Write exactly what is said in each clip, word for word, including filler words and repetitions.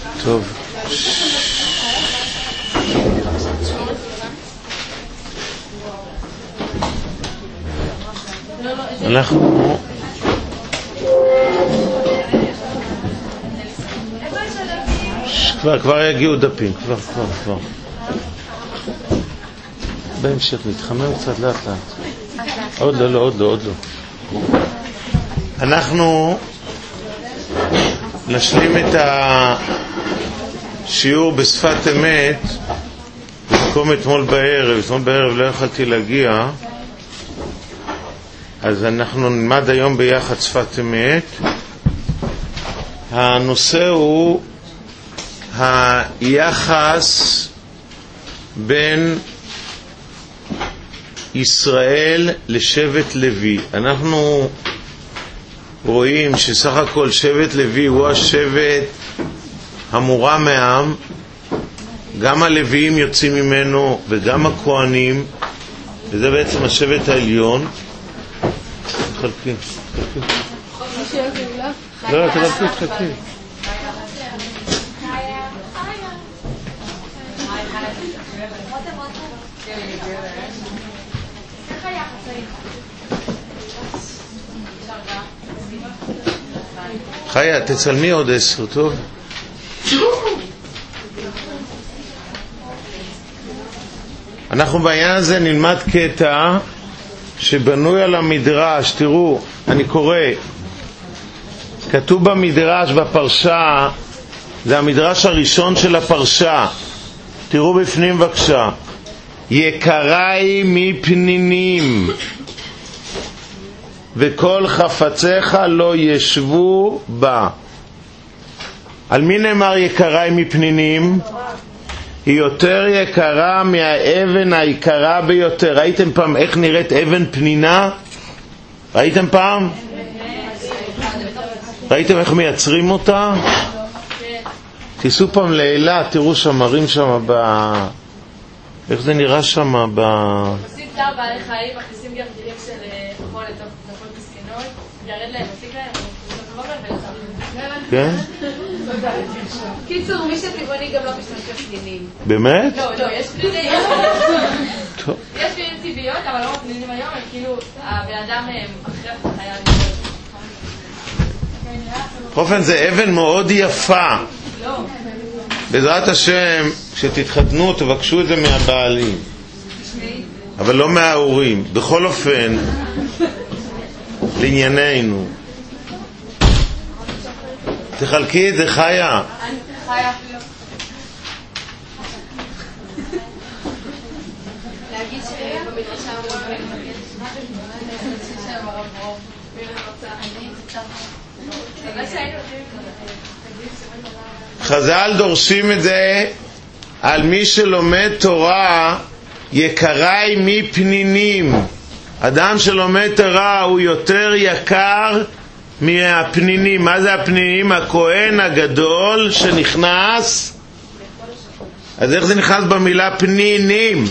טוב. אנחנו כבר כבר יגיעו דפים, כבר כבר כבר בהמשך נתחמם קצת לאט לאט. עוד לא, לא, עוד לא, עוד לא. אנחנו נשלים את השיעור בשפת אמת במקום אתמול בערב. אתמול בערב לא יכולתי להגיע, אז אנחנו נלמד היום ביחד שפת אמת. הנושא הוא היחס בין ישראל לשבט לוי. אנחנו רואים שסך הכל שבט לוי הוא השבט המורם מהעם. גם הלוויים יוצאים ממנו וגם הכהנים, וזה בעצם השבט העליון. חלקי, חלקי. לא, תלכי, חלקי. חיה, תצלמי עוד עשר, טוב? אנחנו בעניין הזה נלמד קטע שבנוי על המדרש. תראו, אני קורא, כתוב במדרש בפרשה, זה המדרש הראשון של הפרשה. תראו בפנים בבקשה. יקראי מפנינים וכל חפציך לא ישבו בה. על מי נאמר יקראי מפנינים? היא יותר יקרה מהאבן היקרה ביותר. ראיתם פעם איך נראית אבן פנינה? ראיתם פעם? ראיתם איך מייצרים אותה? תיסעו פעם לאילת, תראו שם, מראים שם ב... איך זה נראה שם ב... עושים צער בעלי חיים, מכניסים גרגירים של חול לתוך דקות מסכנות, ירד להם, מסיק להם, כן? קיצור, מי שטבעוני גם לא משתמש בפנינים. באמת? לא, לא, יש פנינים. יש פנינים טבעיות, אבל לא פנינים היום, הם כאילו, הבן אדם אחרי החיה. באופן זה אבן מאוד יפה. לא. בעזרת השם, כשתתחתנו תבקשו את זה מהבעלים, אבל לא מההורים. בכל אופן, לענייננו, תחלקי את זה. חיה, חיה. להגיד שבמדרשה חז"ל דורשים את זה על מי שלומד תורה. יקראי מפנינים. אדם שלומד תורה הוא יותר יקר מהפנינים. מה זה הפנינים? הכהן הגדול שנכנס. אז איך זה נכנס במילה פנינים?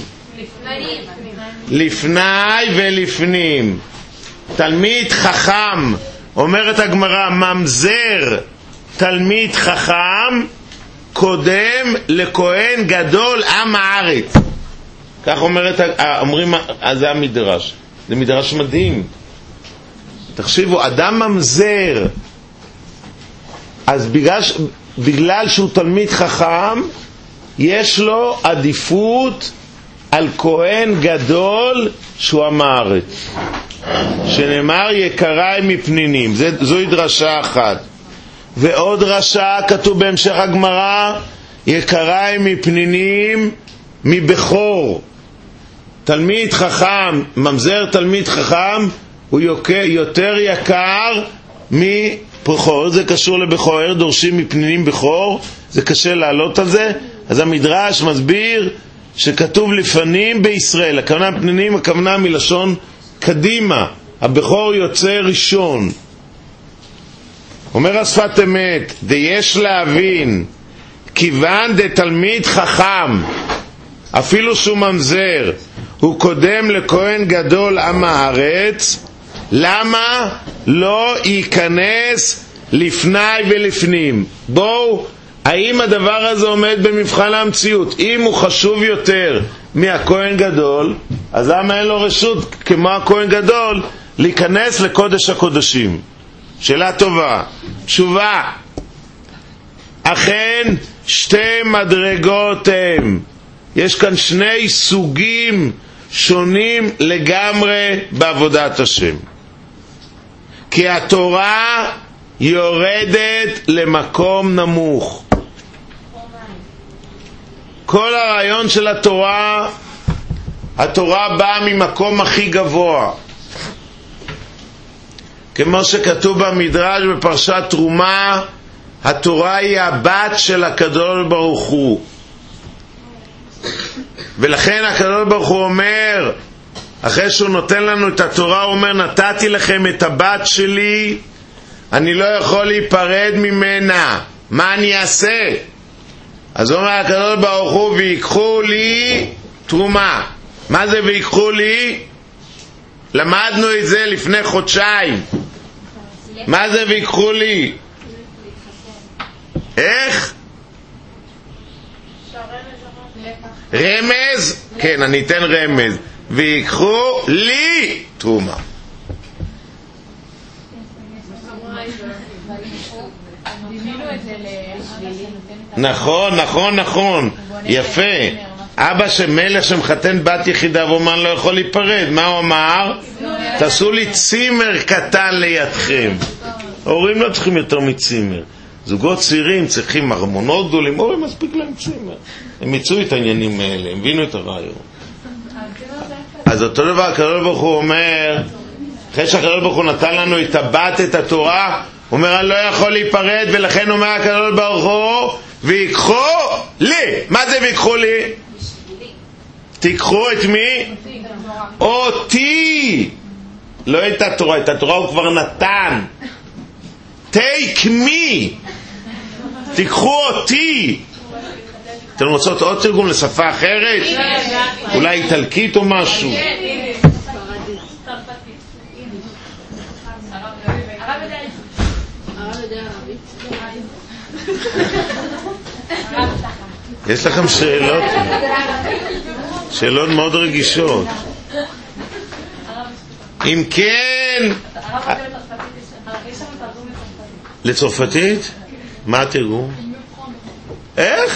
לפני ולפנים. תלמיד חכם, אומרת הגמרא, ממזר תלמיד חכם קודם לכהן גדול עם הארץ. כך אומרת, אומרים, זה המדרש. זה מדרש מדהים. תחשיבו, אדם ממזר, אז בגלל, בגלל שהוא תלמיד חכם, יש לו עדיפות על כהן גדול שהוא עם הארץ, שנאמר יקראי מפנינים. זוהי דרשה אחת. ועוד דרשה כתוב בהמשך הגמרא, יקראי מפנינים מבכור. תלמיד חכם, ממזר תלמיד חכם, הוא יותר יקר מבכור. זה קשור לבכור, דורשים מפנינים בכור, זה קשה לעלות על זה. אז המדרש מסביר שכתוב לפנים בישראל, הכוונה פנינים, הכוונה מלשון קדימה, הבכור יוצא ראשון. אומר השפת אמת, יש להבין, כיוון דתלמיד חכם, אפילו שהוא ממזר, הוא קודם לכהן גדול עם הארץ, למה לא ייכנס לפני ולפנים? בואו האם הדבר הזה עומד במבחן המציאות? אם הוא חשוב יותר מהכהן גדול, אז למה אין לו רשות כמו הכהן גדול להיכנס לקודש הקודשים? שאלה טובה. תשובה, אכן שתי מדרגות הם. יש כאן שני סוגים שונים לגמרי בעבודת השם. כי התורה יורדת למקום נמוך. כל הרעיון של התורה, התורה באה ממקום הכי גבוה. כמו שכתוב במדרש בפרשת תרומה, התורה היא הבת של הקדוש ברוך הוא. ולכן הקדוש ברוך הוא אומר, אחרי שהוא נותן לנו את התורה, הוא אומר, נתתי לכם את הבת שלי, אני לא יכול להיפרד ממנה, מה אני אעשה? אז הוא אומר הקדוש ברוך הוא, ויקחו לי תרומה. מה זה ויקחו לי? למדנו את זה לפני חודשיים. מה זה ויקחו לי? איך? רמז? כן, אני אתן רמז. ויקחו לי תרומה. נכון, נכון, נכון, יפה. אבא שמלך שמחתן בת יחידה ואומר לא יכול להיפרד, מה הוא אמר? תעשו לי צימר קטן לידכם. ההורים לא צריכים יותר מצימר. זוגות צעירים צריכים ארמונות גדולים, הורים מספיק להם צימר. הם מיצו את העניינים האלה, הם הבינו את הרעיון. אז אותו דבר הקדוש ברוך הוא אומר, אחרי שהקדוש ברוך הוא נתן לנו את הבת, את התורה, הוא אומר אני לא יכול להיפרד, ולכן אומר הקדוש ברוך הוא, ויקחו לי. מה זה ויקחו לי? תיקחו את מי? אותי. לא את התורה, את התורה הוא כבר נתן. take me. תיקחו אותי. אתם רוצות עוד תרגום לשפה אחרת? אולי איטלקית או משהו? יש לכם שאלות? שאלות מאוד רגישות. אם כן, לצרפתית? מה התרגום? איך?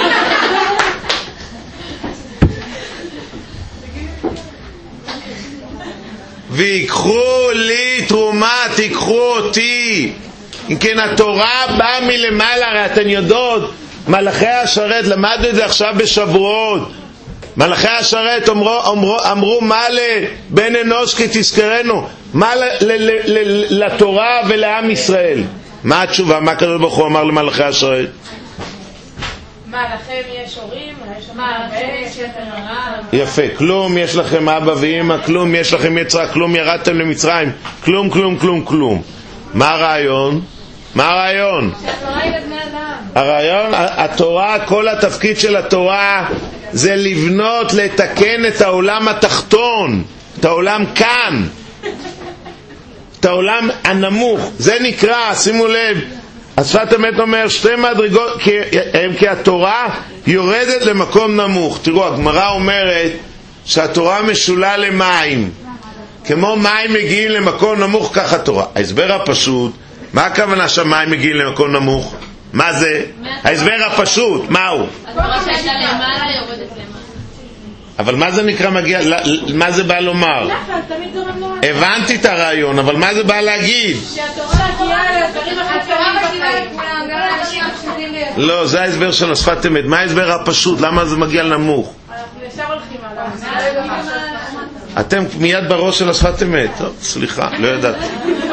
ויקחו לי תרומה, תיקחו אותי. אם כן, התורה באה מלמעלה, הרי אתן יודעות, מלאכי השרת, למדנו את זה עכשיו בשבועות, מלאכי השרת אמרו, אמרו, אמרו מה לבן אנוש כי תזכרנו, מה ל, ל, ל, ל, לתורה ולעם ישראל. מה התשובה? מה הקדוש ברוך הוא אמר למלאכי השרת? מה, לכם יש הורים? מה, לכם יש יתרה? יפה, כלום יש לכם אבא ואמא, כלום יש לכם יצרה, כלום ירדתם למצרים, כלום, כלום, כלום, כלום. מה הרעיון? מה הרעיון? שהתורה היא לבני אדם. הרעיון, התורה, כל התפקיד של התורה זה לבנות, לתקן את העולם התחתון, את העולם כאן, את העולם הנמוך. זה נקרא, שימו לב, השפת אמת אומר שתי מדרגות, כי, כי התורה יורדת למקום נמוך. תראו, הגמרא אומרת שהתורה משולה למים, כמו מים מגיעים למקום נמוך, ככה תורה. ההסבר הפשוט, מה הכוונה שהמים מגיעים למקום נמוך? מה זה? ההסבר הפשוט, מהו? התורה שהייתה למעלה יורדת למעלה. אבל מה זה נקרא מגיע? מה זה בא לומר? הבנתי את הרעיון, אבל מה זה בא להגיד? שהתורה מגיעה לדברים החיצוניים בחיים. לא, זה ההסבר של השפת אמת. מה ההסבר הפשוט? למה זה מגיע לנמוך? אנחנו ישר הולכים עליו. אתם מיד בראש של השפת אמת. טוב, סליחה, לא ידעתי.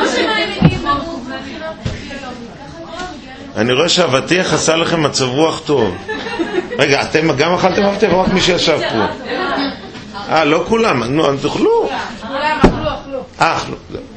אני רואה שהאבטיח עשה לכם מצב רוח טוב. רגע, אתם גם אכלתם אבטיח או רק מי שישב פה? אה, לא כולם. נו, תאכלו. כולם אכלו, אכלו. אכלו.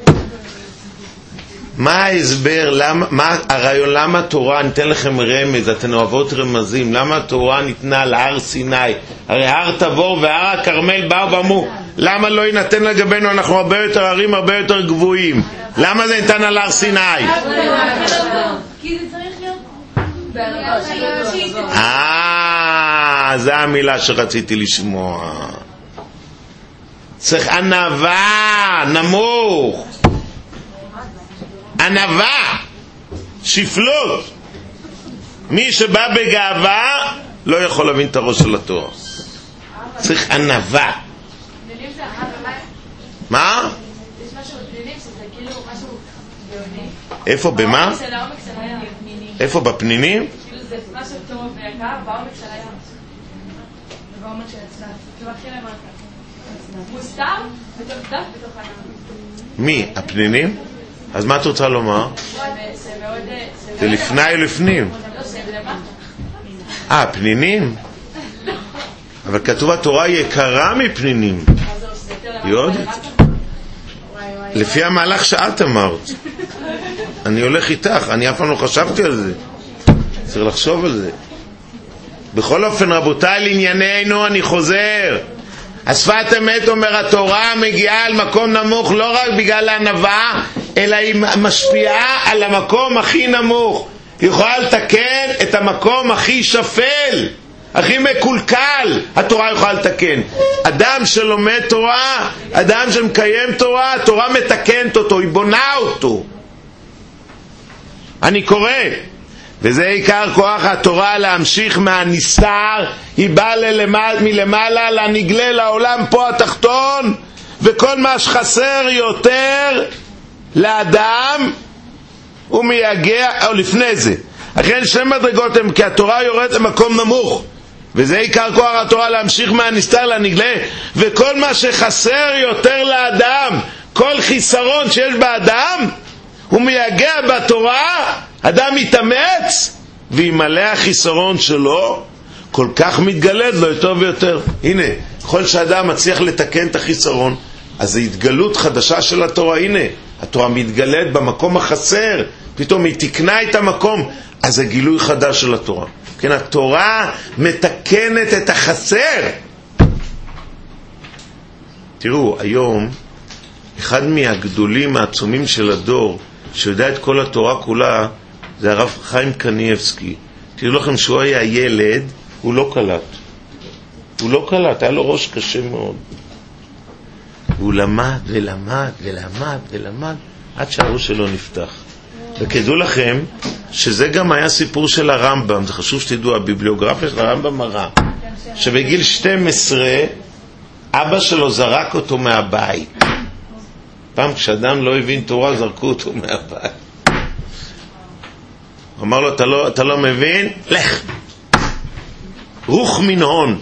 מה ההסבר, למה, מה הרעיון, למה התורה, ניתן לכם רמז, אתן אוהבות רמזים, למה התורה ניתנה על הר סיני? הרי הר תבור והר הכרמל באו ואמרו, למה לא יינתן לגבינו, אנחנו הרבה יותר הרים, הרבה יותר גבוהים. למה זה ניתן על הר סיני? כי זה צריך להיות אה, זו המילה שרציתי לשמוע. צריך ענווה, נמוך. ענווה, שפלות. מי שבא בגאווה לא יכול להבין את הראש של התורה. צריך ענווה. מה? יש משהו בפנינים שזה כאילו משהו גאוני. איפה, במה? העומק של העומק של הים. איפה, בפנינים? כאילו זה משהו טוב ויקר בעומק של הים. ובעומק של הצלב. כאילו הכי למטה. מוסתר בתוך דף בתוך הים. מי? הפנינים? אז מה את רוצה לומר? זה לפני ולפנים. אה, פנינים? אבל כתוב התורה יקרה מפנינים. יודעת? לפי המהלך שאת אמרת. אני הולך איתך, אני אף פעם לא חשבתי על זה. צריך לחשוב על זה. בכל אופן, רבותיי, לענייננו אני חוזר. השפת אמת אומר התורה מגיעה על מקום נמוך לא רק בגלל הענווה, אלא היא משפיעה על המקום הכי נמוך. היא יכולה לתקן את המקום הכי שפל, הכי מקולקל. התורה יכולה לתקן. אדם שלומד תורה, אדם שמקיים תורה, התורה מתקנת אותו, היא בונה אותו. אני קורא, וזה עיקר כוח התורה, להמשיך מהנסתר. היא באה ללמד, מלמעלה לנגלה לעולם פה התחתון, וכל מה שחסר יותר לאדם הוא מייגע, או לפני זה. לכן שתי מדרגות הם, כי התורה יורדת למקום נמוך, וזה עיקר כוח התורה, להמשיך מהנסתר לנגלה, וכל מה שחסר יותר לאדם, כל חיסרון שיש באדם, הוא מייגע בתורה. אדם מתאמץ, וימלא החיסרון שלו, כל כך מתגלד לו יותר ויותר. הנה, כל שאדם מצליח לתקן את החיסרון, אז זו התגלות חדשה של התורה. הנה, התורה מתגלד במקום החסר, פתאום היא תקנה את המקום, אז זה גילוי חדש של התורה. כן, התורה מתקנת את החסר. תראו, היום, אחד מהגדולים העצומים של הדור, שיודע את כל התורה כולה, זה הרב חיים קניאבסקי. תראו לכם שהוא היה ילד, הוא לא קלט. הוא לא קלט, היה לו ראש קשה מאוד. הוא למד ולמד ולמד ולמד, עד שהראש שלו נפתח. וכדעו לכם, שזה גם היה סיפור של הרמב"ם, זה חשוב שתדעו, הביבליוגרפיה של הרמב"ם מראה, שבגיל שתים עשרה, אבא שלו זרק אותו מהבית. פעם כשאדם לא הבין תורה, זרקו אותו מהבית. הוא אמר לו, אתה לא, אתה לא מבין? לך. רוח מן הון.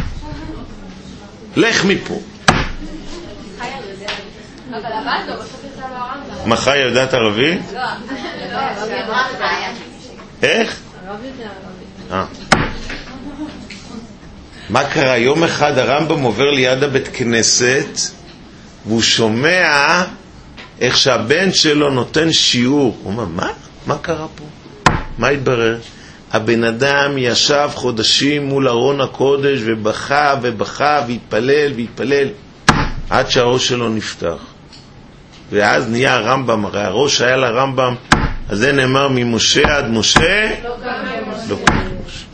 לך מפה. אבל עבד לו, בסוף יצא לו הרמב"ם. מה חי יודעת ערבי? לא, לא, איך? אה. מה קרה? יום אחד הרמב"ם עובר ליד הבית כנסת, והוא שומע איך שהבן שלו נותן שיעור. הוא אומר, מה? מה קרה פה? מה התברר? הבן אדם ישב חודשים מול ארון הקודש ובכה ובכה והתפלל והתפלל עד שהראש שלו נפתח. ואז נהיה הרמב"ם, הרי הראש היה לרמב"ם, אז זה נאמר ממשה עד משה, לא קם משה.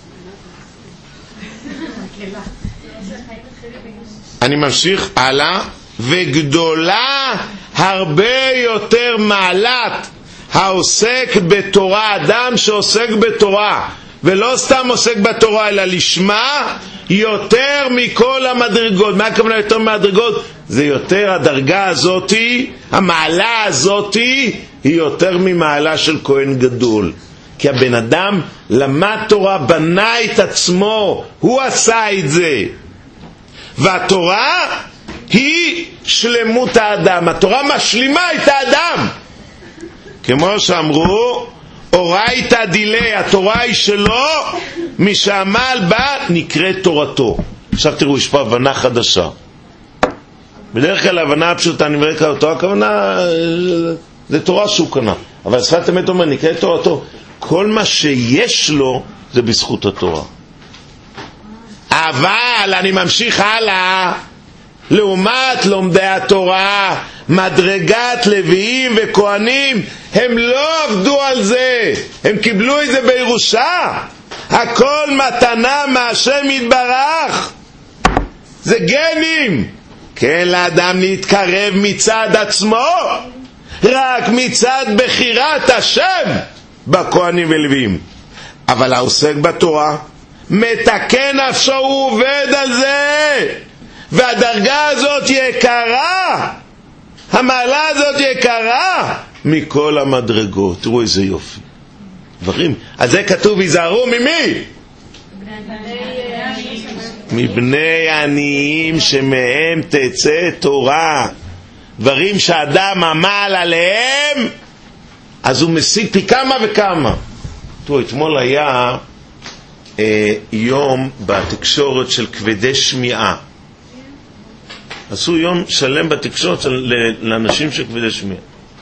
אני ממשיך הלאה. וגדולה הרבה יותר מעלת העוסק בתורה, אדם שעוסק בתורה, ולא סתם עוסק בתורה אלא לשמה, יותר מכל המדרגות. מה הכוונה יותר מהדרגות? זה יותר, הדרגה הזאת, המעלה הזאת, היא יותר ממעלה של כהן גדול. כי הבן אדם למד תורה, בנה את עצמו, הוא עשה את זה. והתורה היא שלמות האדם, התורה משלימה את האדם. כמו שאמרו, אורייתא דילי, התורה היא שלו, מי שעמל בה נקראת תורתו. עכשיו תראו, יש פה הבנה חדשה. בדרך כלל ההבנה הפשוטה נבראת אותו, הכוונה זה תורה שהוא קנה, אבל שפת אמת אומר נקראת תורתו. כל מה שיש לו זה בזכות התורה. אבל אני ממשיך הלאה, לעומת לומדי התורה, מדרגת לוויים וכהנים, הם לא עבדו על זה, הם קיבלו את זה בירושה. הכל מתנה מהשם יתברך, זה גנים. כן, לאדם להתקרב מצד עצמו, רק מצד בחירת השם בכהנים ולוויים. אבל העוסק בתורה מתקן נפשו, הוא עובד על זה, והדרגה הזאת יקרה, המעלה הזאת יקרה מכל המדרגות. תראו איזה יופי דברים. אז זה כתוב, היזהרו ממי? מבני עניים שמהם תצא תורה. דברים שאדם עמל עליהם, אז הוא משיג פי כמה וכמה. תראו, אתמול היה אה, יום בתקשורת של כבדי שמיעה. עשו יום שלם בתקשורת של, לאנשים של כבדי שמיעה.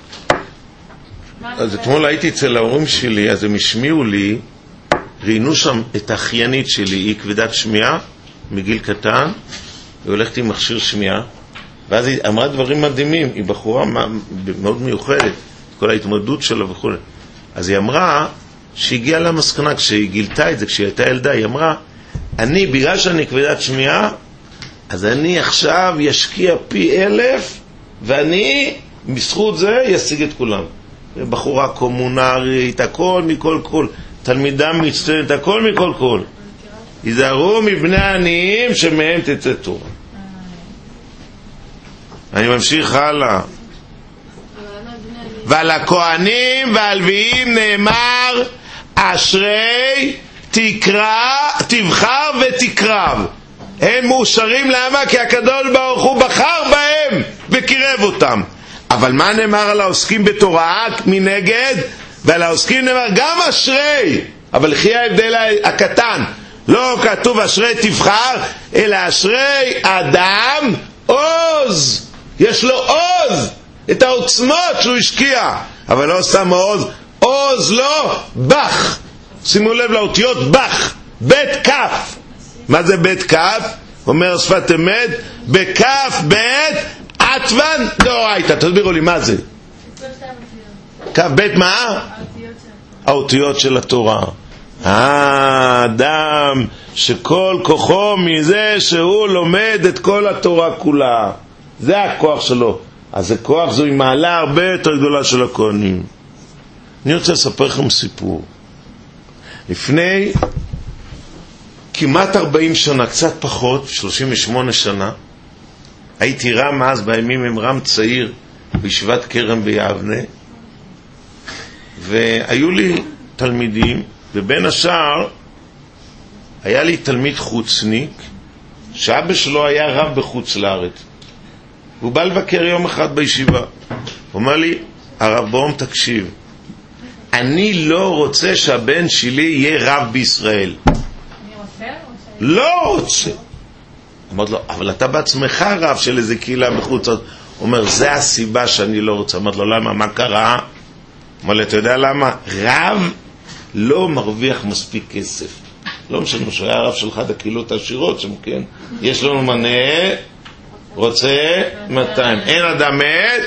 אז אתמול הייתי אצל ההורים שלי, אז הם השמיעו לי, ראינו שם את האחיינית שלי, היא כבדת שמיעה מגיל קטן, היא הולכת עם מכשיר שמיעה, ואז היא אמרה דברים מדהימים. היא בחורה מאוד מיוחדת, כל ההתמודדות שלה וכו'. אז היא אמרה שהיא הגיעה למסקנה, כשהיא גילתה את זה, כשהיא הייתה ילדה, היא אמרה, אני, בגלל שאני כבדת שמיעה, אז אני עכשיו ישקיע פי אלף, ואני, בזכות זה, ישיג את כולם. בחורה קומונרית, הכל מכל כל, תלמידה מצטיינת, הכל מכל כל. היזהרו מבני עניים שמהם תצא תורה. אני ממשיך הלאה. ועל הכהנים והלוויים נאמר, אשרי תקרא, תבחר ותקרב. הם מאושרים. למה? כי הקדוש ברוך הוא בחר בהם וקירב אותם. אבל מה נאמר על העוסקים בתורה מנגד? ועל העוסקים נאמר גם אשרי, אבל לכי ההבדל הקטן, לא כתוב אשרי תבחר, אלא אשרי אדם עוז, יש לו עוז, את העוצמות שהוא השקיע, אבל לא סתם עוז, עוז לא בח. שימו לב לאותיות בח, בית כף. מה זה בית כף? אומר שפת אמת, בכף בית עטוון דאורייתא. תסבירו לי מה זה כף בית. מה? האותיות של התורה. האדם שכל כוחו מזה שהוא לומד את כל התורה כולה, זה הכוח שלו. אז זה כוח, זוהי מעלה הרבה יותר גדולה של הכהנים. אני רוצה לספר לכם סיפור. לפני כמעט ארבעים שנה, קצת פחות, שלושים ושמונה שנה, הייתי רם אז, בימים עם רם צעיר בישיבת כרם ביבנה, והיו לי תלמידים, ובין השאר היה לי תלמיד חוצניק שאבא שלו היה רב בחוץ לארץ, והוא בא לבקר יום אחד בישיבה. הוא אומר לי, הרב בום, תקשיב, אני לא רוצה שהבן שלי יהיה רב בישראל. לא רוצה. אמרתי לו, אבל אתה בעצמך רב של איזה קהילה בחוץ. הוא אומר, זה הסיבה שאני לא רוצה. אמרתי לו, למה? מה קרה? אמר לי, אתה יודע למה? רב לא מרוויח מספיק כסף. לא משנה שהוא היה רב של אחד הקהילות העשירות שם, כן? יש לנו מנה, רוצה מאתיים. אין אדם מת.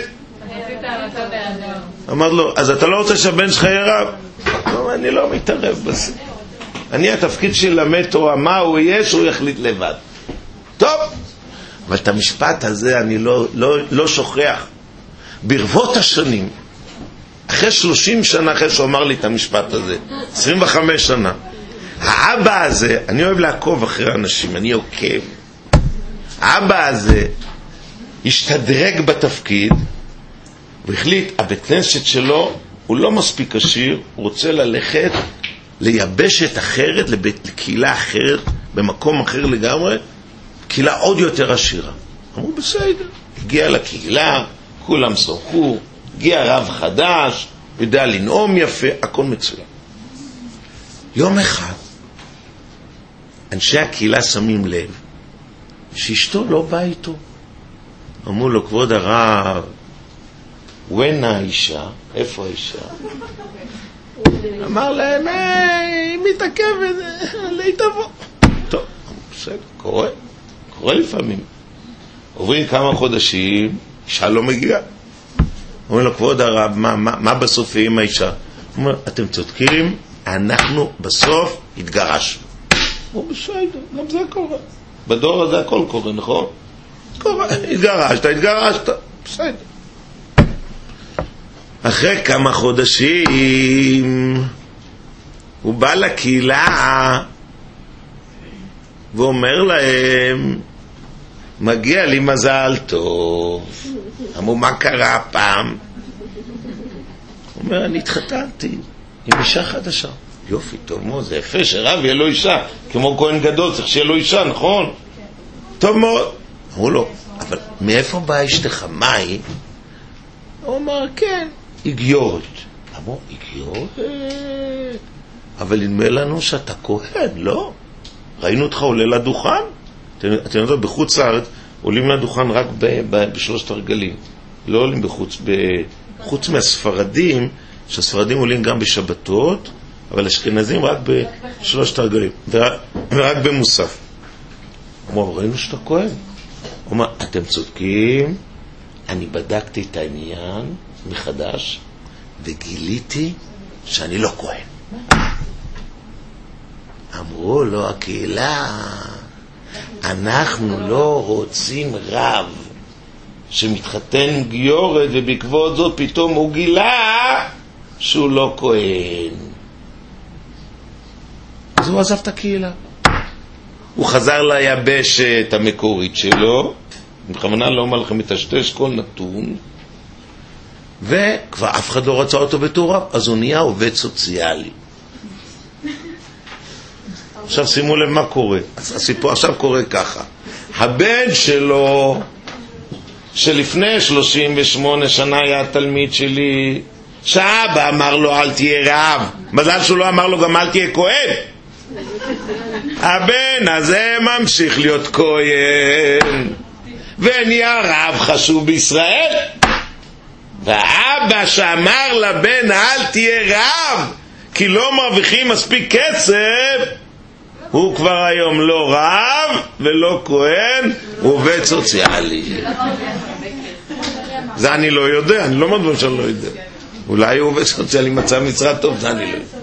אמרתי לו, אז אתה לא רוצה שהבן שלך יהיה רב? לא, אני לא מתערב בזה. אני התפקיד שלי למד תורה, מה הוא יהיה שהוא יחליט לבד. טוב, אבל את המשפט הזה אני לא, לא, לא שוכח. ברבות השנים, אחרי שלושים שנה אחרי שהוא אמר לי את המשפט הזה, עשרים וחמש שנה, האבא הזה, אני אוהב לעקוב אחרי אנשים, אני עוקב. האבא הזה השתדרג בתפקיד, והחליט, הבית כנסת שלו הוא לא מספיק עשיר, הוא רוצה ללכת ליבשת אחרת, לבית קהילה אחרת, במקום אחר לגמרי, קהילה עוד יותר עשירה. אמרו בסדר, הגיע לקהילה, כולם שוחחו, הגיע רב חדש, יודע לנאום יפה, הכל מצוין. יום אחד אנשי הקהילה שמים לב שאשתו לא באה איתו. אמרו לו, כבוד הרב, ון האישה? איפה האישה? אמר להם, היא מתעכבת, להתאבוא. טוב, בסדר, קורה, קורה לפעמים. עוברים כמה חודשים, אישה לא מגיעה. אומרים לו, כבוד הרב, מה, מה, מה בסוף עם האישה? הוא אומר, אתם צודקים, אנחנו בסוף התגרשנו. הוא בסדר, גם זה קורה. בדור הזה הכל קורה, נכון? קורה, התגרשת, התגרשת, בסדר. אחרי כמה חודשים הוא בא לקהילה ואומר להם, מגיע לי מזל טוב. אמרו, מה קרה הפעם? הוא אומר, אני התחתנתי עם אישה חדשה. יופי, טוב מאוד, זה יפה שרב יהיה לו אישה, כמו כהן גדול צריך שיהיה לו אישה, נכון? טוב מאוד. אמרו לו, אבל מאיפה באה אשתך? מה היא? הוא אומר, כן, היא גיורת. אמרו, היא גיורת? אבל נדמה לנו שאתה כהן, לא? ראינו אותך עולה לדוכן? אתם יודעים, בחוץ לארץ עולים לדוכן רק ב- ב- בשלושת הרגלים. לא עולים בחוץ, בחוץ מהספרדים, שהספרדים עולים גם בשבתות, אבל אשכנזים רק בשלושת הרגלים, ורק, ורק במוסף. הוא אומר, ראינו שאתה כהן. הוא אומר, אתם צודקים, אני בדקתי את העניין מחדש, וגיליתי שאני לא כהן. אמרו לו, הקהילה, אנחנו לא רוצים רב שמתחתן עם גיורת, ובעקבות זאת פתאום הוא גילה שהוא לא כהן. אז הוא עזב את הקהילה. הוא חזר ליבשת המקורית שלו, בכוונה לא אומר לכם מטשטש כל נתון, וכבר אף אחד לא רצה אותו בתור רב, אז הוא נהיה עובד סוציאלי. עכשיו שימו לב מה קורה. אז הסיפור עכשיו קורה ככה. הבן שלו, שלפני שלושים ושמונה שנה היה תלמיד שלי, שאבא אמר לו אל תהיה רב, מזל שהוא לא אמר לו גם אל תהיה כהן. הבן הזה ממשיך להיות כהן ונהיה רב חשוב בישראל, והאבא שאמר לבן אל תהיה רב כי לא מרוויחים מספיק כסף, הוא כבר היום לא רב ולא כהן, הוא עובד סוציאלי. זה אני לא יודע, אני לא מדבר שאני לא יודע. אולי הוא עובד סוציאלי מצא משרה טוב, זה אני לא יודע.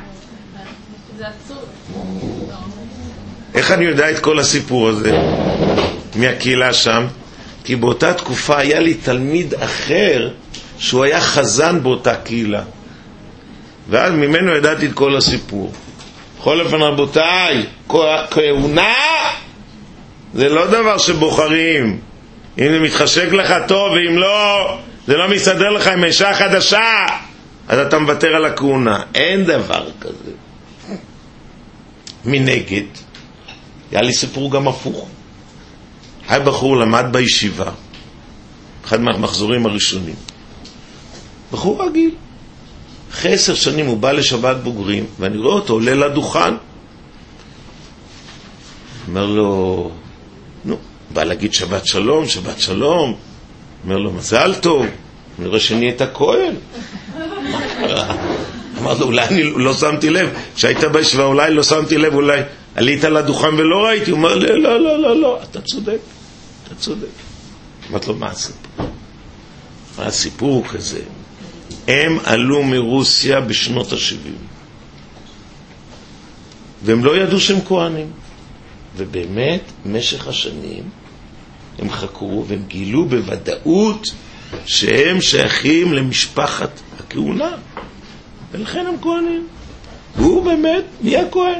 איך אני יודע את כל הסיפור הזה מהקהילה שם? כי באותה תקופה היה לי תלמיד אחר שהוא היה חזן באותה קהילה, ואז ממנו ידעתי את כל הסיפור. בכל אופן רבותיי, כהונה זה לא דבר שבוחרים. אם זה מתחשק לך טוב, ואם לא, זה לא מסתדר לך עם אישה חדשה, אז אתה מוותר על הכהונה. אין דבר כזה. מנגד, היה לי סיפור גם הפוך. היה בחור למד בישיבה, אחד מהמחזורים הראשונים, בחור רגיל. אחרי עשר שנים הוא בא לשבת בוגרים, ואני רואה אותו עולה לדוכן. אומר לו, נו, בא להגיד שבת שלום, שבת שלום. אומר לו, מזל טוב, אני רואה שנהיית כהן. אמר לו, אולי אני לא שמתי לב, שהיית בישיבה אולי לא שמתי לב, אולי עלית לדוכן ולא ראיתי. הוא אומר לי, לא, לא, לא, לא, אתה צודק, אתה צודק. אמרת לו, מה הסיפור? מה הסיפור כזה? הם עלו מרוסיה בשנות ה-שבעים, והם לא ידעו שהם כהנים, ובאמת במשך השנים הם חקרו והם גילו בוודאות שהם שייכים למשפחת הכהונה, ולכן הם כהנים. והוא באמת נהיה כהן.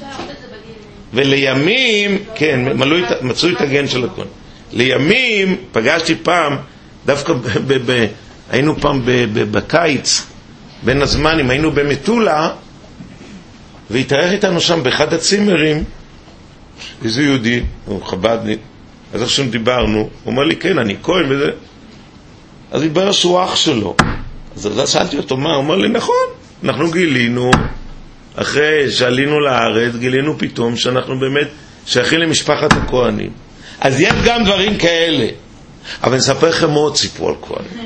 ולימים, כן, מצאו את הגן של הכהן. לימים פגשתי פעם, דווקא ב... ב היינו פעם בקיץ, בין הזמנים, היינו במטולה, והתארח איתנו שם באחד הצימרים, איזה יהודי, הוא חבדני, אז עכשיו דיברנו, הוא אומר לי, כן, אני כהן וזה, אז התברר שהוא אח שלו. אז שאלתי אותו, מה? הוא אומר לי, נכון, אנחנו גילינו, אחרי שעלינו לארץ, גילינו פתאום שאנחנו באמת שייכים למשפחת הכהנים. אז יש גם דברים כאלה, אבל נספר לכם עוד סיפור על כהנים.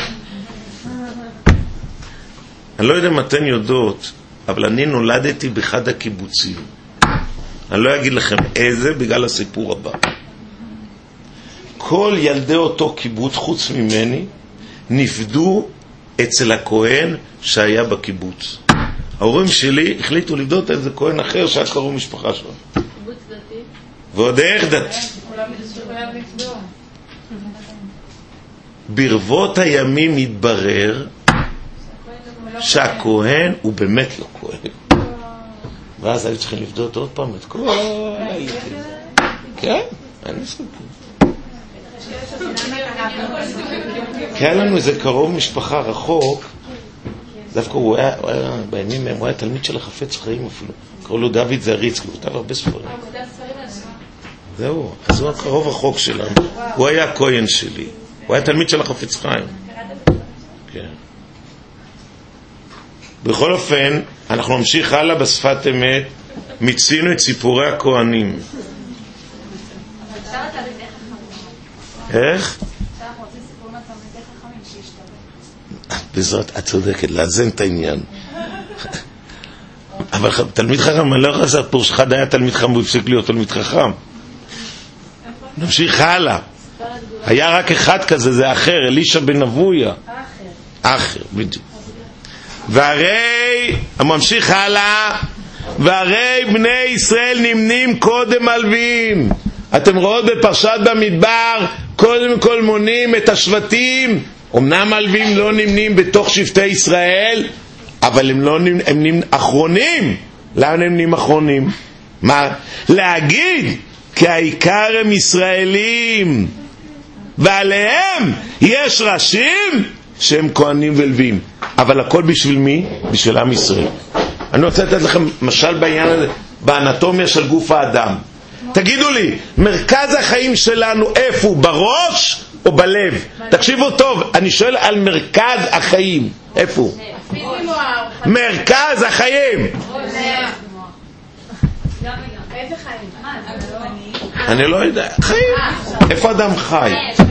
אני לא יודע אם אתן יודעות, אבל אני נולדתי באחד הקיבוצים. אני לא אגיד לכם איזה, בגלל הסיפור הבא. כל ילדי אותו קיבוץ חוץ ממני נפדו אצל הכהן שהיה בקיבוץ. ההורים שלי החליטו לבדות איזה כהן אחר שהיה קרוב משפחה שלו. קיבוץ דתי? ועוד איך דתי. ברבות הימים התברר שהכהן הוא באמת לא כהן. ואז היו צריכים לבדות עוד פעם את כל הילדים. כן, אין לי ספק. כי היה לנו איזה קרוב משפחה רחוק, דווקא הוא היה, הוא היה בימים מהם, הוא היה תלמיד של החפץ חיים אפילו, קראו לו דוד זריצקי, הוא כתב הרבה ספרים. זהו, אז הוא הקרוב רחוק שלנו, הוא היה הכהן שלי, הוא היה תלמיד של החפץ חיים. כן. בכל אופן, אנחנו נמשיך הלאה בשפת אמת, מצינו את סיפורי הכהנים. איך? בעזרת, את צודקת, לאזן את העניין. אבל תלמיד חכם, אני לא יכול לעשות פורש אחד היה תלמיד חכם והוא הפסיק להיות תלמיד חכם. נמשיך הלאה. היה רק אחד כזה, זה אחר, אלישע בן אבויה. אחר, בדיוק. והרי, ממשיך הלאה, והרי בני ישראל נמנים קודם מלווים. אתם רואות בפרשת במדבר, קודם כל מונים את השבטים. אמנם מלווים לא נמנים בתוך שבטי ישראל, אבל הם לא נמנים, הם נמנים אחרונים. למה הם נמנים אחרונים? מה? להגיד כי העיקר הם ישראלים, ועליהם יש ראשים שהם כהנים ולווים. אבל הכל בשביל מי? בשביל עם ישראל. אני רוצה לתת לכם משל בעניין הזה, באנטומיה של גוף האדם. תגידו לי, מרכז החיים שלנו איפה הוא? בראש או בלב? תקשיבו טוב, אני שואל על מרכז החיים. איפה הוא? מרכז החיים. איזה חיים? אני לא יודע. חיים. איפה אדם חי?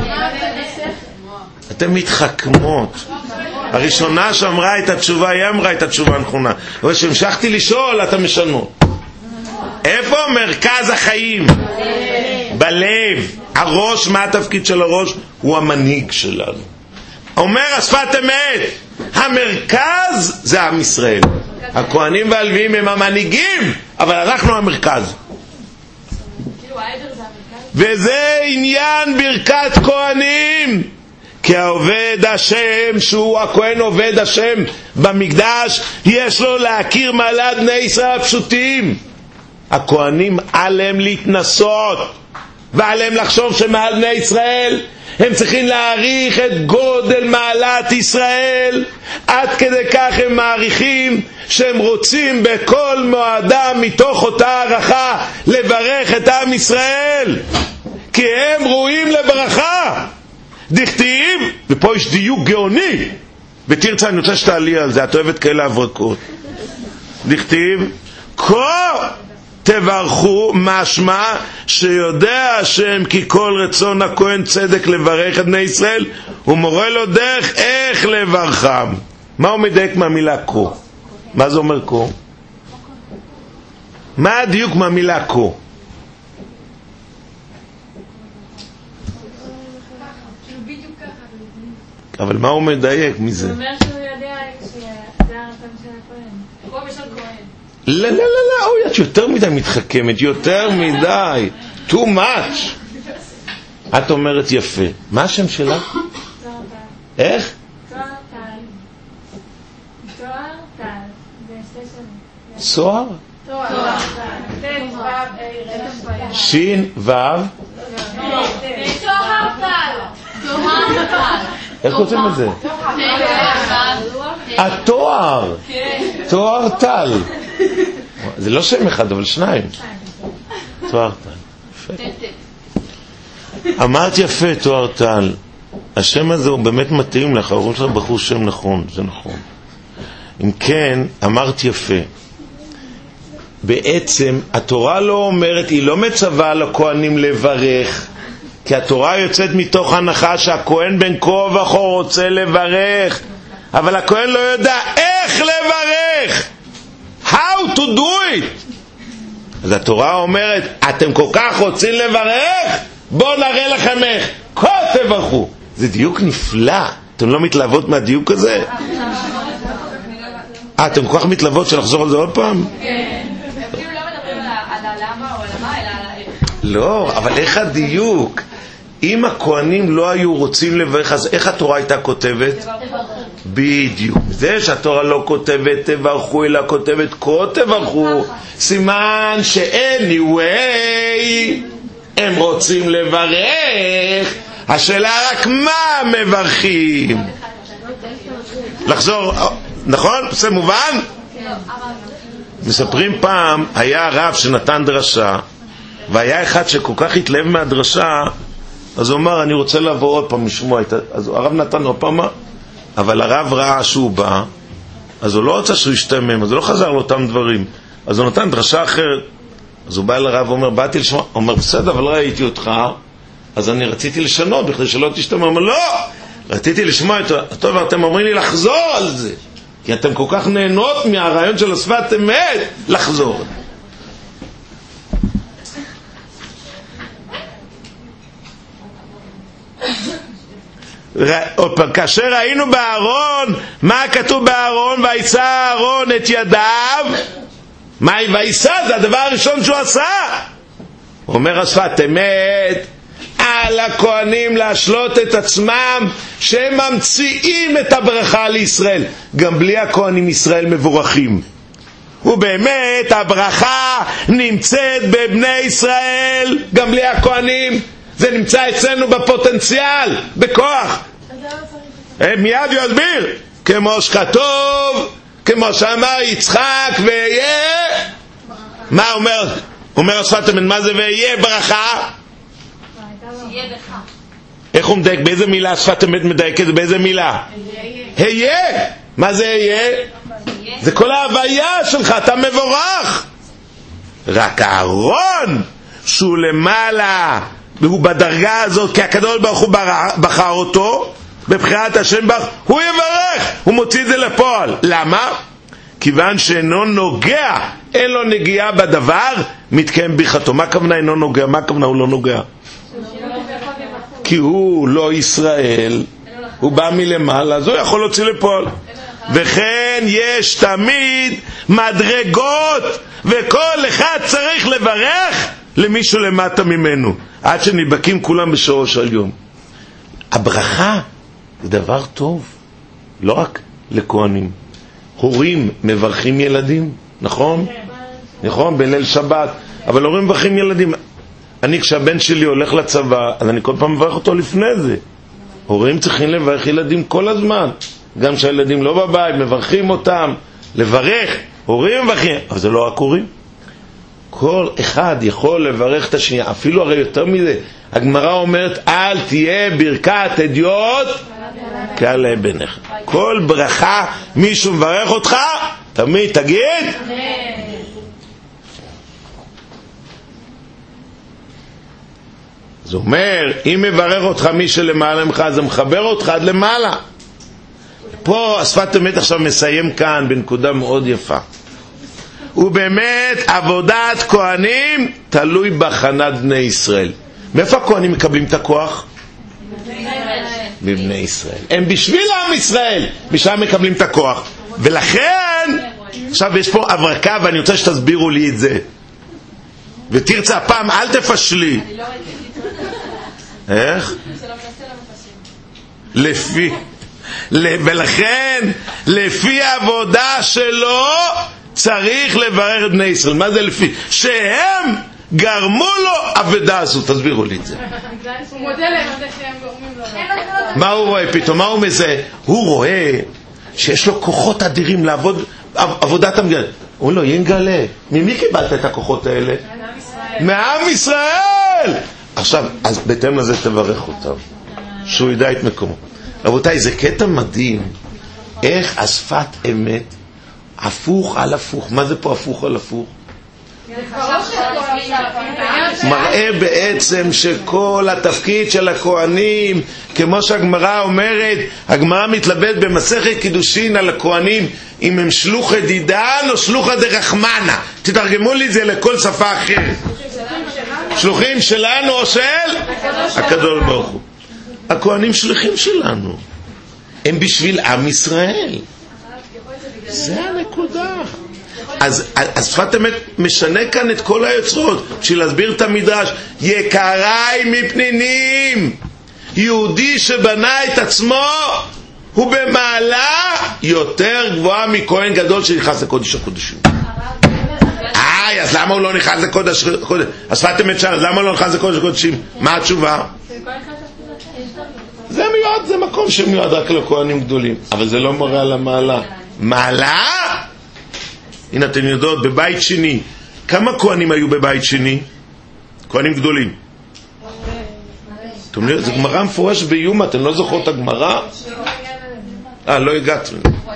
אתם מתחכמות. הראשונה שאמרה את התשובה, היא אמרה את התשובה הנכונה. אבל כשהמשכתי לשאול, אתה משנות. איפה מרכז החיים? בלב. הראש, מה התפקיד של הראש? הוא המנהיג שלנו. אומר השפת אמת, המרכז זה עם ישראל. הכהנים והלוויים הם המנהיגים, אבל אנחנו המרכז. וזה עניין ברכת כהנים. כי העובד השם, שהוא הכהן עובד השם במקדש, יש לו להכיר מעלת בני ישראל הפשוטים. הכהנים עליהם להתנסות, ועליהם לחשוב שמעל בני ישראל הם צריכים להעריך את גודל מעלת ישראל, עד כדי כך הם מעריכים שהם רוצים בכל מועדם מתוך אותה הערכה לברך את עם ישראל, כי הם ראויים לברכה. דכתיב, ופה יש דיוק גאוני, ותרצה, אני רוצה שתעלי על זה, את אוהבת כאלה הברקות. דכתיב, כה תברכו, משמע שיודע השם כי כל רצון הכהן צדק לברך את בני ישראל, הוא מורה לו דרך איך לברכם. מה הוא מדייק מהמילה כה? מה זה אומר כה? מה הדיוק מהמילה כה? אבל מה הוא מדייק מזה? הוא אומר שהוא יודע שזה הרצון של הכהן. הוא בשביל כהן. לא, לא, לא, לא, אוי, את יותר מדי מתחכמת, יותר מדי. too much. את אומרת יפה. מה השם שלך? תואר טל. איך? תואר טל. תואר טל. זה שתי שנים. סוהר? תואר טל. שין וו? תואר טל. תואר טל. איך כותבים את זה? התואר. תואר טל. זה לא שם אחד, אבל שניים. תואר טל. אמרת יפה, תואר טל. השם הזה הוא באמת מתאים לך, הרוב שלך בחור שם נכון, זה נכון. אם כן, אמרת יפה. בעצם, התורה לא אומרת, היא לא מצווה לכהנים לברך, כי התורה יוצאת מתוך הנחה שהכהן בין כה וכה רוצה לברך, אבל הכהן לא יודע איך לברך, how to do it. אז התורה אומרת, אתם כל כך רוצים לברך? בואו נראה לכם איך. כה תברכו. זה דיוק נפלא. אתם לא מתלהבות מהדיוק הזה? אה, אתם כל כך מתלהבות שלחזור על זה עוד פעם? כן. אפילו לא מדברים על הלמה או על המה, אלא על האיך. לא, אבל איך הדיוק? אם הכהנים לא היו רוצים לברך, אז איך התורה הייתה כותבת? בדיוק. זה שהתורה לא כותבת תברכו, אלא כותבת כה תברכו, סימן ש-anyway הם רוצים לברך, השאלה רק מה מברכים. לחזור, נכון? זה מובן? מספרים פעם, היה רב שנתן דרשה, והיה אחד שכל כך התלהב מהדרשה, אז הוא אמר, אני רוצה לעבור עוד פעם לשמוע. אז הרב נתן עוד פעם, אבל הרב ראה שהוא בא, אז הוא לא רצה שהוא ישתמם, אז הוא לא חזר לאותם דברים. אז הוא נתן דרשה אחרת. אז הוא בא לרב ואומר, באתי לשמוע. הוא אומר, בסדר, אבל ראיתי אותך, אז אני רציתי לשנות, בכדי שלא תשתמם. הוא אומר, לא! רציתי לשמוע את טוב, אתם אומרים לי לחזור על זה, כי אתם כל כך נהנות מהרעיון של השפת אמת, לחזור. כאשר ראינו בארון, מה כתוב בארון? וישא אהרון את ידיו. מה וישא? זה הדבר הראשון שהוא עשה. אומר השפת אמת, על הכהנים להשלות את עצמם שהם ממציאים את הברכה לישראל. גם בלי הכהנים ישראל מבורכים, ובאמת הברכה נמצאת בבני ישראל. גם בלי הכהנים זה נמצא אצלנו בפוטנציאל, בכוח. מיד יסביר, כמו שכתוב, כמו שאמר יצחק ויהיה. מה אומר? אומר השפת אמת, מה זה ויהיה ברכה? שיהיה בך. איך הוא מדייק? באיזה מילה השפת אמת מדייקת? באיזה מילה? היה. מה זה היה? זה כל ההוויה שלך, אתה מבורך. רק הארון שהוא למעלה והוא בדרגה הזאת, כי הקדוש ברוך הוא בחר אותו בבחירת השם ברוך הוא יברך, הוא מוציא את זה לפועל. למה? כיוון שאינו נוגע, אין לו נגיעה בדבר, מתקיים ברכתו. מה הכוונה אינו נוגע? מה הכוונה הוא לא נוגע? כי הוא לא ישראל, הוא בא מלמעלה, אז הוא יכול להוציא לפועל. וכן יש תמיד מדרגות, וכל אחד צריך לברך למישהו למטה ממנו, עד שנדבקים כולם בשורש העליון. הברכה זה דבר טוב, לא רק לכהנים. הורים מברכים ילדים, נכון? נכון, בליל שבת, אבל הורים מברכים ילדים. אני כשהבן שלי הולך לצבא, אז אני כל פעם מברך אותו לפני זה. הורים צריכים לברך ילדים כל הזמן, גם שהילדים לא בבית, מברכים אותם, לברך, הורים מברכים, אבל זה לא רק הורים. כל אחד יכול לברך את השנייה, אפילו הרי יותר מזה. הגמרא אומרת, אל תהיה ברכת אדיוט כעלה בניך. כל ברכה, מישהו מברך אותך, תמיד תגיד זה אומר, אם מברך אותך מי שלמעלה ממך, זה מחבר אותך עד למעלה. פה השפת אמת עכשיו מסיים כאן בנקודה מאוד יפה. ובאמת עבודת כהנים תלוי בהכנת בני ישראל. מאיפה הכהנים מקבלים את הכוח? בבני ישראל. הם בשביל עם ישראל, בשביל מקבלים את הכוח. ולכן עכשיו יש פה הברקה, ואני רוצה שתסבירו לי את זה, ותרצה הפעם אל תפשלי. איך? לפי ולכן לפי העבודה שלו צריך לברך את בני ישראל. מה זה לפי? שהם גרמו לו עבודה הזו. תסבירו לי את זה. הוא מודה להם על זה שהם גורמים לו. מה הוא רואה פתאום? מה הוא מזה? הוא רואה שיש לו כוחות אדירים לעבוד עבודת המגלה. הוא לא ינגלה. ממי קיבלת את הכוחות האלה? מעם ישראל. עכשיו, אז בהתאם לזה תברך אותם, שהוא ידע את מקומו. רבותיי, זה קטע מדהים, איך השפת אמת הפוך על הפוך. מה זה פה הפוך על הפוך? מראה בעצם שכל התפקיד של הכהנים, כמו שהגמרא אומרת, הגמרא מתלבט במסכת קידושין על הכהנים, אם הם שלוחי דידן או שלוחי דרחמנה. תתרגמו לי את זה לכל שפה אחרת. שלוחים שלנו או של הקדוש ברוך הוא. הכהנים שליחים שלנו, הם בשביל עם ישראל. זה הנקודה. אז, אז שפת אמת משנה כאן את כל היוצרות בשביל להסביר את המדרש. יקריי מפנינים, יהודי שבנה את עצמו הוא במעלה יותר גבוהה מכהן גדול שנכנס לקודש הקודשים. איי, אז למה הוא לא נכנס לקודש הקודשים? אז שפת אמת שאל, למה הוא לא נכנס לקודש הקודשים? מה התשובה? זה מיועד, זה מקום שמיועד רק לכהנים גדולים, אבל זה לא מראה על המעלה. מעלה? הנה אתם יודעות, בבית שני כמה כהנים היו בבית שני? כהנים גדולים. אתם יודעים, זה גמרא מפורש ביומא, אתם לא זוכרות את הגמרא? אה, לא הגעת.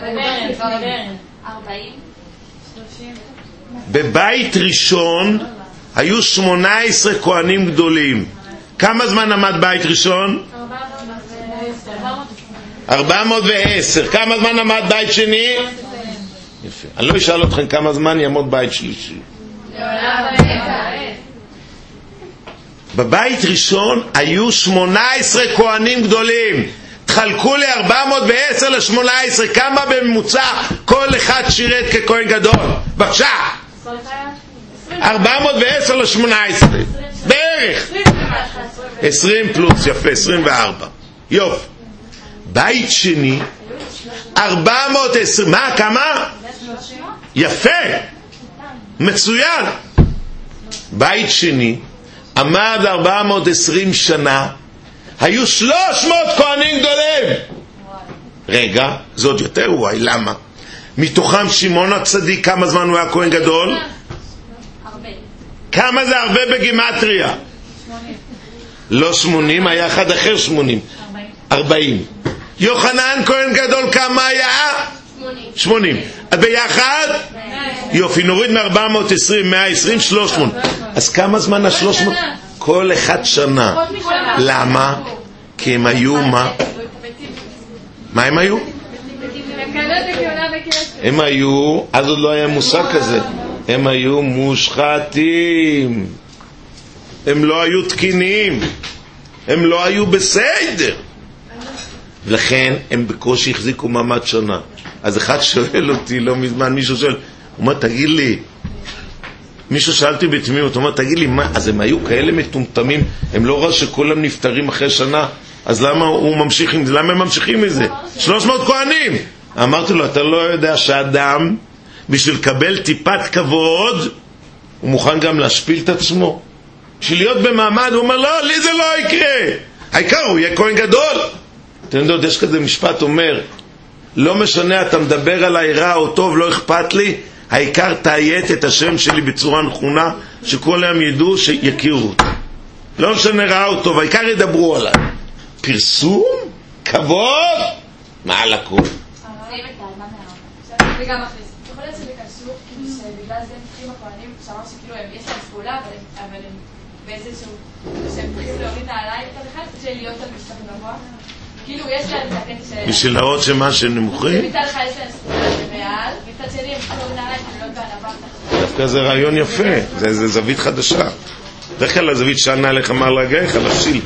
בבית ראשון היו שמונה עשרה כהנים גדולים. כמה זמן עמד בית ראשון? ארבע מאות ועשר. כמה זמן עמד בית שני? יפה. אני לא אשאל אתכם כמה זמן יעמוד בית שלישי. בבית ראשון היו שמונה עשרה כהנים גדולים. תחלקו לי ארבע מאות ועשר ל-שמונה עשרה. כמה בממוצע כל אחד שירת ככהן גדול? בבקשה. ארבע מאות ועשר ל-שמונה עשרה. בערך. עשרים פלוס, יפה, עשרים וארבע. יופי. בית שני, ארבע מאות ועשרים. מה? כמה? יפה. מצוין. בית שני, עמד ארבע מאות ועשרים שנה, היו שלוש מאות כהנים גדולים. רגע, זאת יותר וואי, למה? מתוכם שמעון הצדיק, כמה זמן הוא היה כהן גדול? הרבה. כמה זה הרבה בגימטריה? שמונים. לא שמונים, היה אחד אחר שמונים. ארבעים. יוחנן כהן גדול כמה היה? שמונים. שמונים. אז ביחד? יופי, נוריד מ-ארבע מאות ועשרים, מאה ועשרים, שלוש מאות. אז כמה זמן ה-שלוש מאות? כל אחד שנה. למה? כי הם היו מה? מה הם היו? הם היו, אז עוד לא היה מושג כזה, הם היו מושחתים, הם לא היו תקינים, הם לא היו בסדר, לכן הם בקושי החזיקו מעמד שנה. אז אחד שואל אותי לא מזמן, מישהו שואל, הוא אומר, תגיד לי, מישהו שאלתי בתמימות, הוא אומר, תגיד לי, מה, אז הם היו כאלה מטומטמים, הם לא ראו שכולם נפטרים אחרי שנה, אז למה הוא ממשיך עם זה? למה הם ממשיכים מזה? שלוש מאות כהנים. אמרתי לו, אתה לא יודע שאדם בשביל לקבל טיפת כבוד הוא מוכן גם להשפיל את עצמו בשביל להיות במעמד? הוא אומר, לא, לי זה לא יקרה, העיקר הוא יהיה כהן גדול. אתם יודעים, יש כזה משפט אומר, לא משנה אתה מדבר עליי רע או טוב, לא אכפת לי, העיקר תאיית את השם שלי בצורה נכונה שכל הם ידעו שיכירו אותי. לא משנה רע או טוב, העיקר ידברו עליי. פרסום, כבוד, מעל הכל. וגם אחרי זה, יכול להיות שזה קשור, כאילו שבגלל זה הם צריכים הכהנים, שאמר שכאילו יש להם סגולה, אבל הם באיזשהו, שהם צריכים להוריד העליי את אחד, של להיות על משטח גבוה. כאילו יש להם את הקטע של... בשביל להראות שמה שנמוכים? ומצד לך יש להם סגולה במעל, ומצד שני הם צריכים להוריד העליי ולהיות בענבה. דווקא זה רעיון יפה, זה זווית חדשה. דרך כלל הזווית שענה לך אמר לגייך, להפשיל.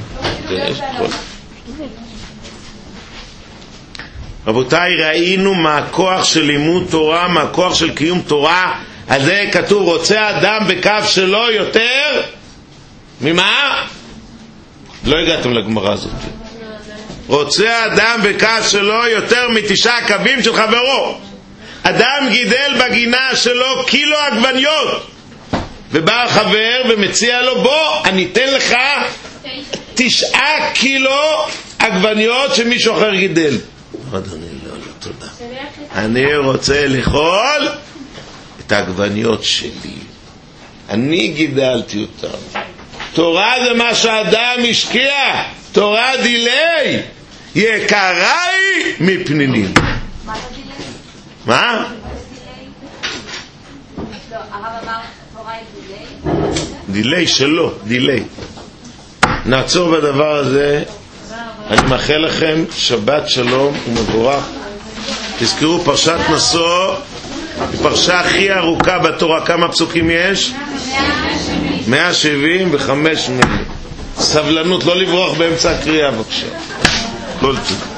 רבותיי, ראינו מה הכוח של לימוד תורה, מה הכוח של קיום תורה. על זה כתוב, רוצה אדם בקו שלו יותר ממה? לא הגעתם לגמרא הזאת. רוצה אדם בקו שלו יותר מתשעה קווים של חברו. אדם גידל בגינה שלו קילו עגבניות, ובא החבר ומציע לו, בוא אני אתן לך תשעה קילו עגבניות שמישהו אחר גידל. אדוני, לא, לא, תודה. אני רוצה לאכול את העגבניות שלי, אני גידלתי אותם. תורה זה מה שאדם השקיע, תורה דילי, יקריי מפנינים. מה זה דילי? מה? לא, הרב אמר תורה היא דילי? דילי שלו, דילי. נעצור בדבר הזה. אני מאחל לכם שבת שלום ומבורך. תזכרו, פרשת נשוא היא פרשה הכי ארוכה בתורה. כמה פסוקים יש? מאה שבעים וחמש מילים. סבלנות, לא לברוח באמצע הקריאה בבקשה. לא לצאת.